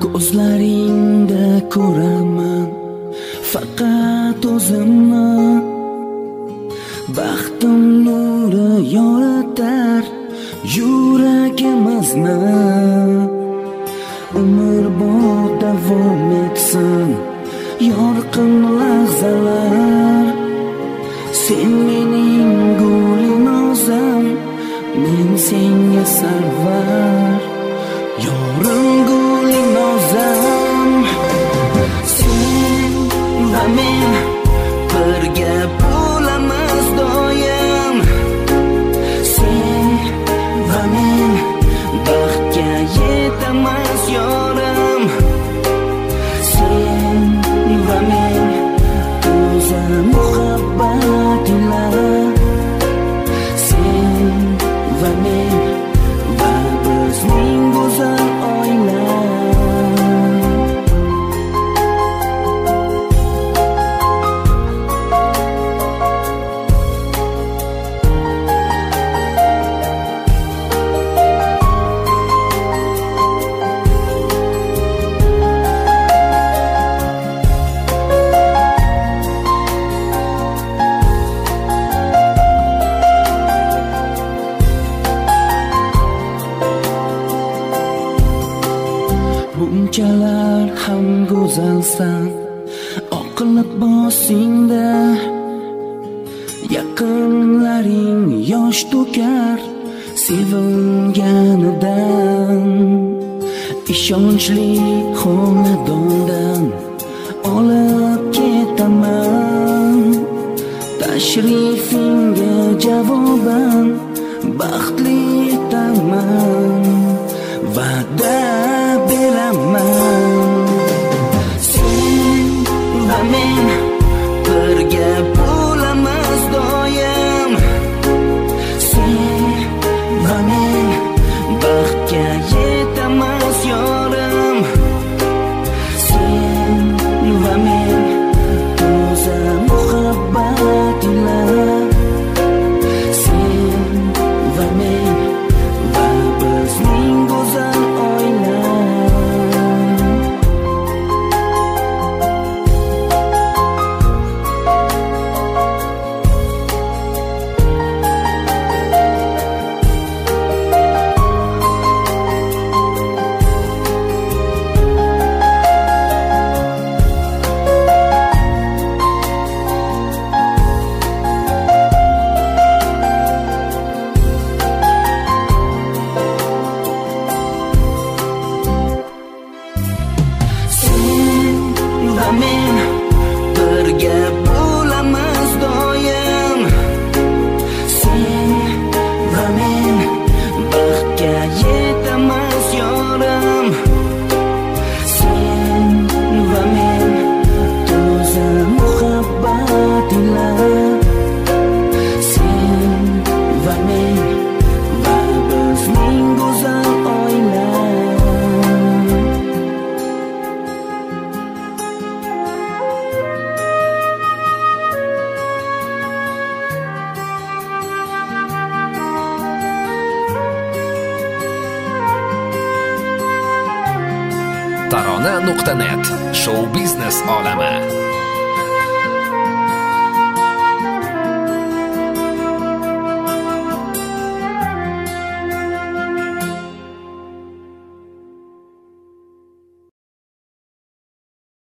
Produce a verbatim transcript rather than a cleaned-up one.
Ko'zlaringda ko'raman faqat o'zimni, baxtim nuri yoritar yuragimizni. Umr bo'yi davom etsin yorqin lahzalar, sen mening gulinozam, men senga sarvar. Yorim gulinozam, sen va men birga bo'lamiz doim. Sen va men baxtga yetamiz yorim. Sen va men o'zi muhabbat ila, sen va men va bizning go'zal oila. Bunchalar ham go'zalsan, oqilib boshingda yaqinlaring yosh to'kar sevilganidan. Ishonchli xonadondan olib ketaman, tashrifingga javoban baxtli etaman, va'da beraman. Sen va men birga bo'lamiz doim. Sen va men baxtga yetamiz yorim. Sen va men o'zi muhabbat ila, sen va men va bizning go'zal oila. Men birga bo'lamiz doim. Sen va men baxtga yetamiz yorim. Sen va men o'zi muhabbat ila, sen va men va bizning go'zal oila. tarona nuqta net show biznes olami.